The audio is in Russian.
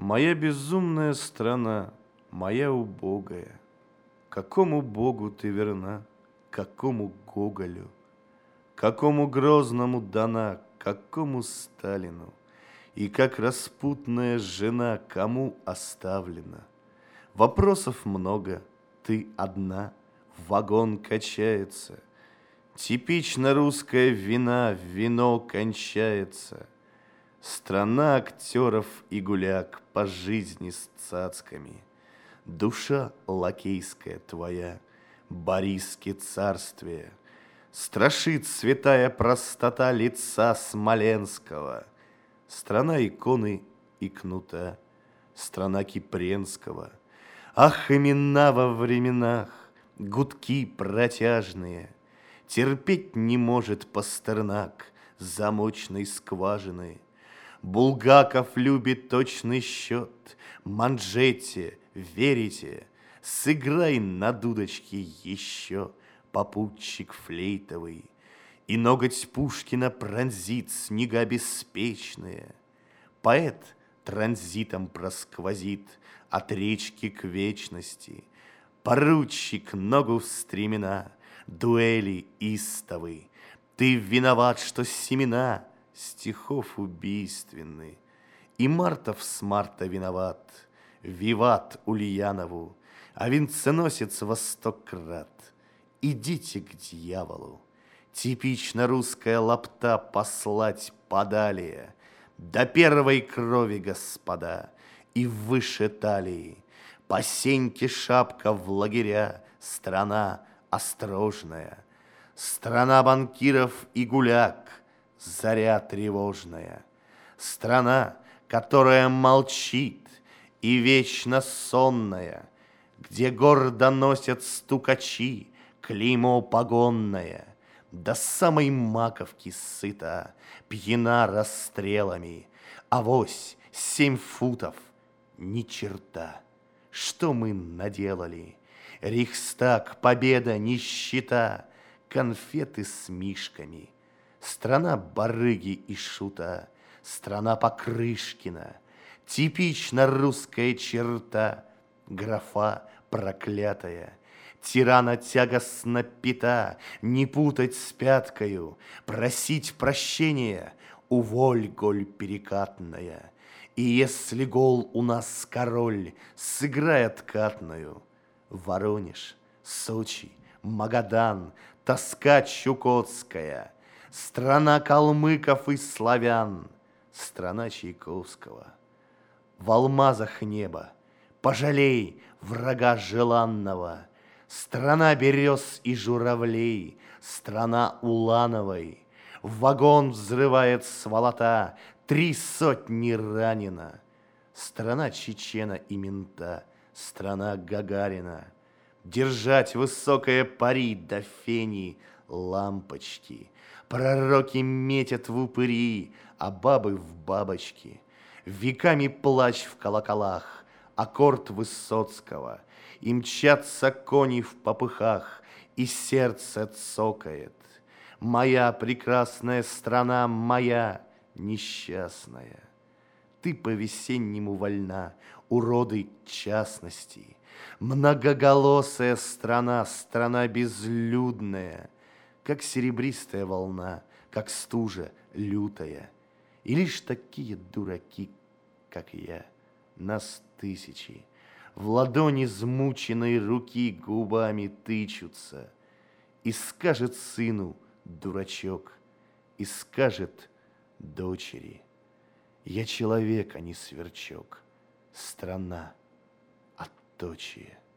Моя безумная страна, моя убогая, какому Богу ты верна, какому Гоголю, какому Грозному дана, какому Сталину, и как распутная жена кому оставлена. Вопросов много, ты одна, вагон качается. Типично русская вина, вино кончается. Страна актеров и гуляк по жизни с цацками. Душа лакейская твоя, Бориске царствие. Страшит святая простота лица Смоленского. Страна иконы и кнута, страна Кипренского. Ах, имена во временах, гудки протяжные. Терпеть не может Пастернак замочной скважины. Булгаков любит точный счет, Манжете, верите, сыграй на дудочке еще, попутчик флейтовый. И ноготь Пушкина пронзит снега беспечные. Поэт транзитом просквозит от речки к вечности. Поручик ногу в стремена, дуэли истовы. Ты виноват, что семена стихов убийственны. И Мартов с Марта виноват, виват Ульянову, а венценосец во 100 крат. Идите к дьяволу. Типично русская лапта послать подалее, до первой крови, господа, и выше талии. По сеньке шапка в лагеря, страна осторожная, страна банкиров и гуляк, заря тревожная, страна, которая молчит и вечно сонная, где гордо носят стукачи клеймо погонное, до самой маковки сыта, пьяна расстрелами, авось 7 футов, ни черта. Что мы наделали? Рейхстаг, победа, нищета, конфеты с мишками. Страна барыги и шута, страна Покрышкина, типично русская черта, графа проклятая. Тирана тягостно пита, не путать с пяткою, просить прощения, уволь, голь перекатная. И если гол у нас король, сыграй откатную. Воронеж, Сочи, Магадан, тоска чукотская, страна калмыков и славян, страна Чайковского. В алмазах небо, пожалей врага желанного, страна берез и журавлей, страна Улановой. В вагон взрывает сволота, 3 сотни ранено. Страна Чечена и мента, страна Гагарина. Держать высокое пари до фени лампочки. Пророки метят в упыри, а бабы в бабочки. Веками плач в колоколах, аккорд Высоцкого. И мчатся кони в попыхах, и сердце цокает. Моя прекрасная страна, моя несчастная. Ты по-весеннему вольна, уроды частности. Многоголосая страна, страна безлюдная, как серебристая волна, как стужа лютая. И лишь такие дураки, как я, нас тысячи, в ладони измученной руки губами тычутся. И скажет сыну дурачок, и скажет дочери: я человек, а не сверчок, страна отточие.